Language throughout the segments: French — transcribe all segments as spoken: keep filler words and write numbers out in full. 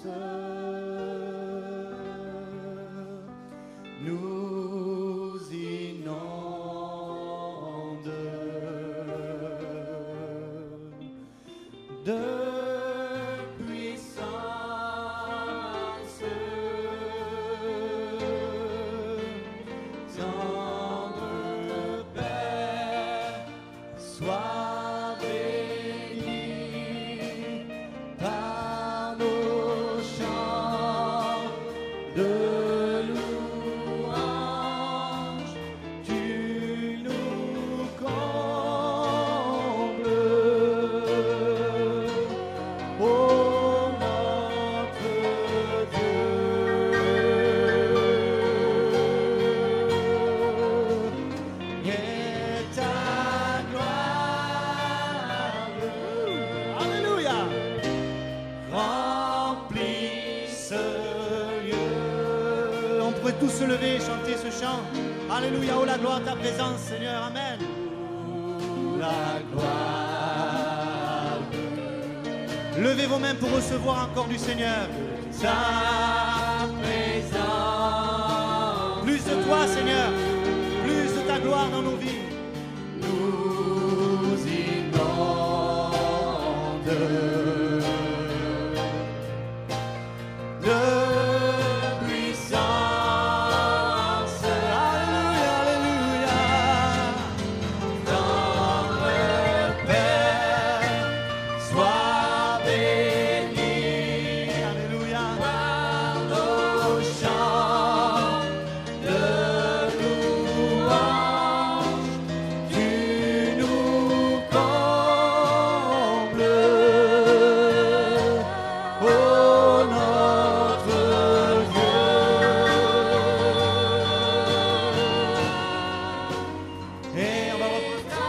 nous inonde de puissance. Tendre Père, sois béni par nos chants de louange. Tu nous combles, ô notre Dieu. Et ta gloire, alléluia, remplit ce lieu. On pourrait tous se lever et chanter ce chant. Alléluia, oh la gloire de ta présence, Seigneur, amen. La gloire. Levez vos mains pour recevoir encore du Seigneur. Ta présence. Plus de toi, Seigneur. Plus de ta gloire dans nos vies. Nous inonde de puissance. Alléluia, alléluia. Tendre Père, sois béni. Alléluia. Par nos chants de louange, tu nous combles, ô notre Dieu. Et on va reprendre ta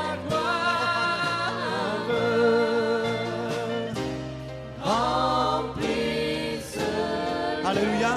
gloire remplisse. Alléluia.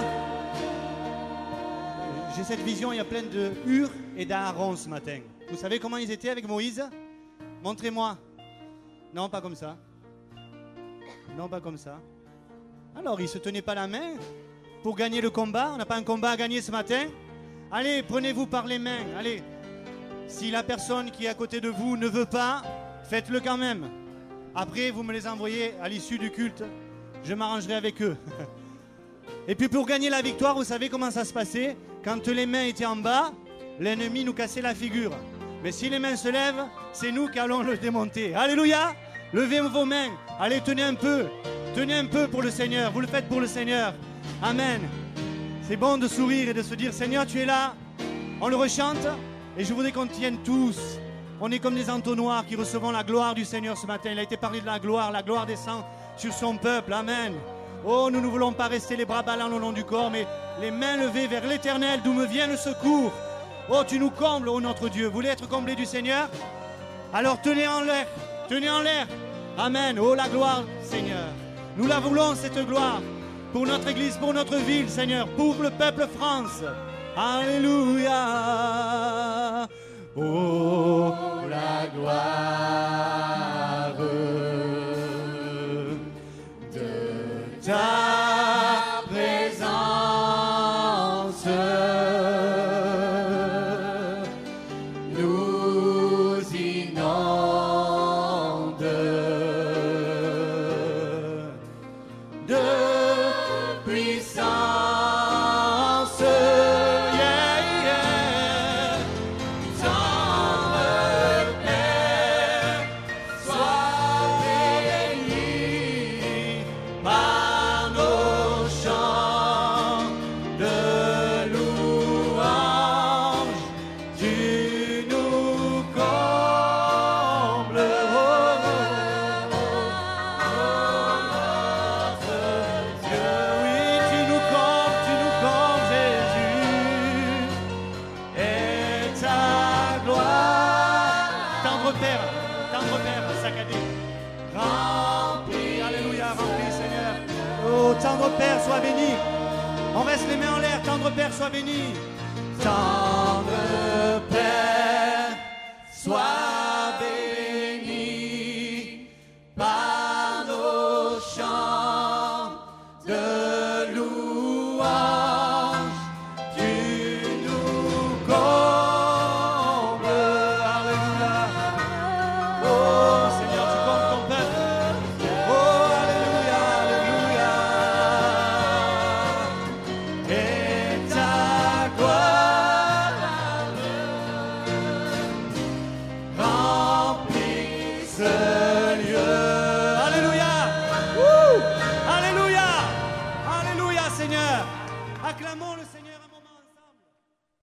J'ai cette vision, il y a plein de Hur et d'Aaron ce matin. Vous savez comment ils étaient avec Moïse? Montrez-moi. Non, pas comme ça. Non, pas comme ça. Alors, ils ne se tenaient pas la main pour gagner le combat. On n'a pas un combat à gagner ce matin. Allez, prenez-vous par les mains. Allez. Si la personne qui est à côté de vous ne veut pas, faites-le quand même. Après, vous me les envoyez à l'issue du culte. Je m'arrangerai avec eux. Et puis pour gagner la victoire, vous savez comment ça se passait? Quand les mains étaient en bas, l'ennemi nous cassait la figure. Mais si les mains se lèvent, c'est nous qui allons le démonter. Alléluia! Levez vos mains. Allez, tenez un peu. Tenez un peu pour le Seigneur. Vous le faites pour le Seigneur. Amen. C'est bon de sourire et de se dire, Seigneur, tu es là. On le rechante. Et je voudrais qu'on tienne tous. On est comme des entonnoirs qui recevons la gloire du Seigneur ce matin. Il a été parlé de la gloire. La gloire descend sur son peuple. Amen. Oh, nous ne voulons pas rester les bras ballants le long du corps, mais les mains levées vers l'Éternel, d'où me vient le secours. Oh, tu nous combles, oh notre Dieu. Vous voulez être comblés du Seigneur? Alors tenez en l'air, tenez en l'air. Amen. Oh, la gloire, Seigneur. Nous la voulons, cette gloire, pour notre Église, pour notre ville, Seigneur, pour le peuple France. Alléluia. Oh, la gloire de ta présence. Nous inonde de puissance. Yeah, yeah. Tendre Père, sois béni par nos chants de louange. Tu nous combles, oh, oh, notre Dieu. Oui, tu nous combles, tu nous combles, Jésus. Et ta gloire, tendre Père, tendre Père, saccadé, rempli, alléluia, rempli, Seigneur. Oh, tendre Père, sois béni. On reste les mains en l'air, tendre Père, sois béni. Tendre Père, sois